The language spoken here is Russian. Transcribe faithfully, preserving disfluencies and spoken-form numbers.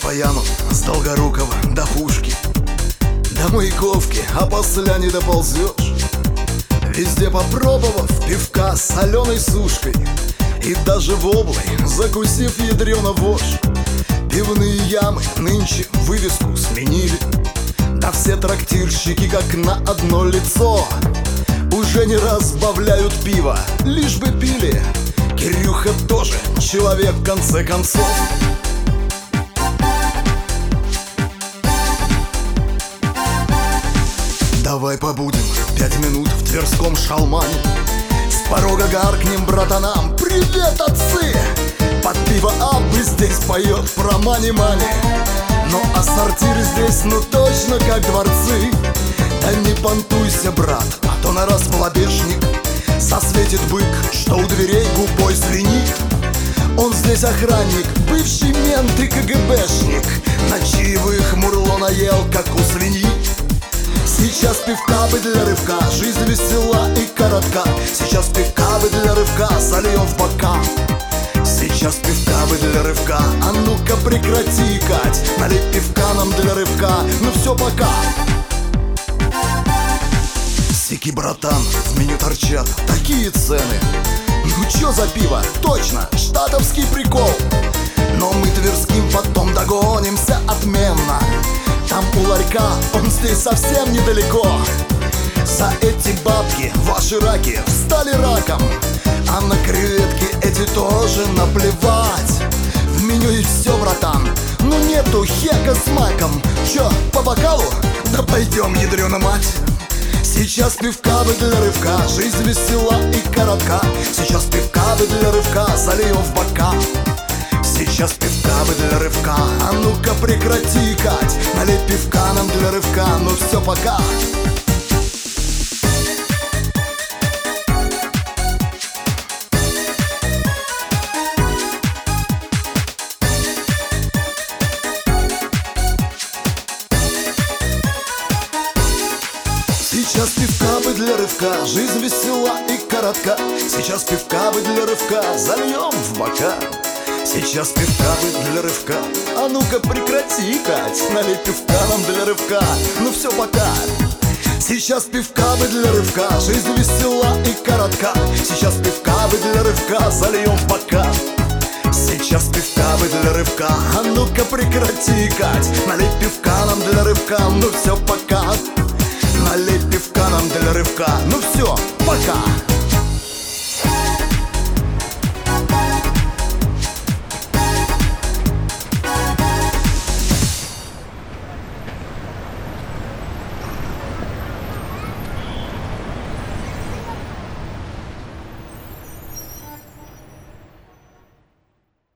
по ямам с Долгорукова до Пушки, до Маяковки, а после не доползешь. Везде попробовав пивка с соленой сушкой, и даже воблой закусив ядрёно вошь. Пивные ямы нынче вывеску сменили, да все трактирщики как на одно лицо уже не разбавляют пиво, лишь бы пили. Кирюха тоже человек в конце концов. Давай побудем пять минут в Тверском шалмане, с порога гаркнем братанам: привет, отцы! Под пиво Аббы здесь поет про мани-мани. Ну а сортиры здесь ну точно как дворцы. Да не понтуйся, брат, а то на раз малодешник засветит бык, что у дверей губой звенит. Он здесь охранник, бывший мент и КГБшник, на чаевых мурло наел, как у свиньи. Сейчас пивка бы для рывка, жизнь весела и коротка. Сейчас пивка бы для рывка, зальем в бока. Сейчас пивка бы для рывка, а ну-ка прекрати икать. Налей пивка нам для рывка, ну все, пока. Сики, братан, в меню торчат такие цены. Ну чё за пиво? Точно, штатовский прикол. Но мы тверским потом догонимся отменно. Там у ларька, он здесь совсем недалеко. За эти бабки ваши раки встали раком, а на креветки эти тоже наплевать. В меню и все, братан, ну нету хека с маком. Чё, по бокалу? Да пойдем, ядрёна мать. Сейчас пивка бы для рывка, жизнь весела и коротка. Сейчас пивка бы для рывка, зальем в бока. Сейчас пивка бы для рывка, а ну-ка прекрати икать. Налей пивка нам для рывка, ну все, пока. Сейчас пивка бы для рывка, жизнь весела и коротка. Сейчас пивка бы для рывка, зальем в бока. Сейчас пивка бы для рывка, а ну-ка прекрати икать. Налей пивка нам для рывка, ну все, пока. Сейчас пивка бы для рывка, жизнь весела и коротка. Сейчас пивка бы для рывка, зальем в бока. Сейчас пивка бы для рывка, а ну-ка прекрати икать. Налей пивка нам для рывка, ну все, пока. Налей пивка нам для рывка, ну все, пока.